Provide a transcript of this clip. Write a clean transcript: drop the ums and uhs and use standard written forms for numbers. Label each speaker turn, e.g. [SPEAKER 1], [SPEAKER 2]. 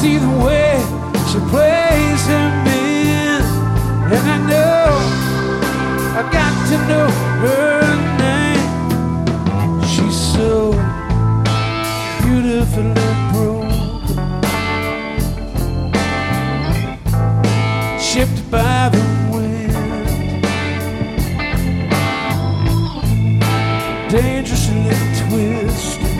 [SPEAKER 1] see the way she plays her men, and I know I got to know her name. She's so beautifully broken, shipped by the wind, dangerously twisted.